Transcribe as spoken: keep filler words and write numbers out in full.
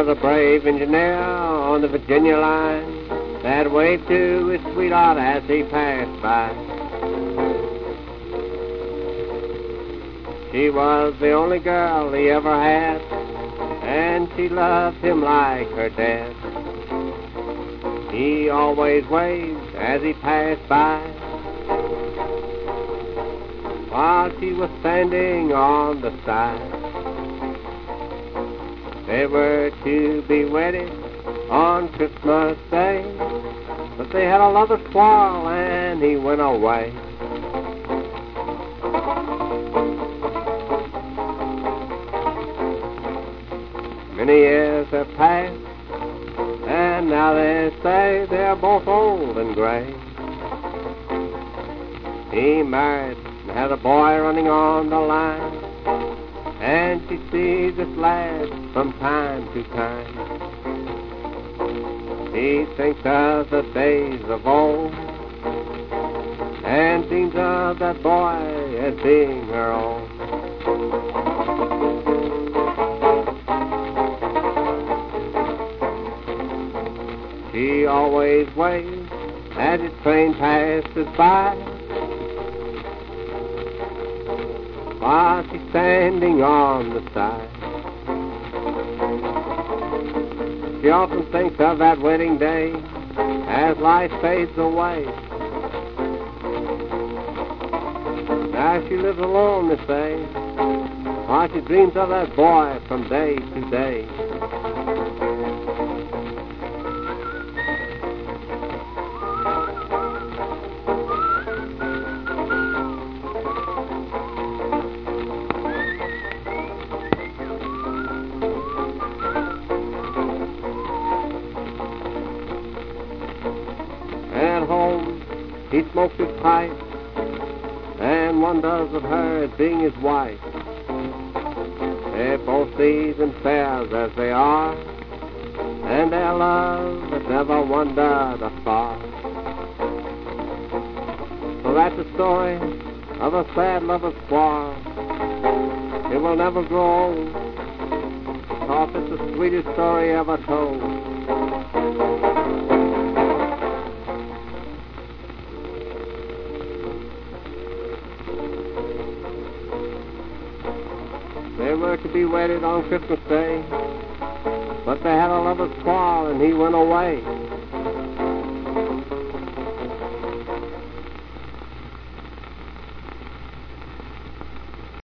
was a brave engineer on the Virginia line that waved to his sweetheart as he passed by. She was the only girl he ever had, and she loved him like her dad. He always waved as he passed by, while she was standing on the side. They were to be wedded on Christmas Day, but they had a lover's quarrel and he went away. Many years have passed, and now they say they're both old and gray. He married and had a boy running on the line, and she sees this lad from time to time. She thinks of the days of old, and thinks of that boy as being her own. She always waves as his train passes by, while she's standing on the side. She often thinks of that wedding day as life fades away. Now she lives alone, they say, while she dreams of that boy from day to day. At home, he smokes his pipe and wonders of her as being his wife. They're both seasoned fares as they are, and their love has never wandered afar. So that's the story of a sad lover's quarrel. It will never grow old, because it's the sweetest story ever told. They were to be wedded on Christmas Day, but they had a lover's quarrel and he went away.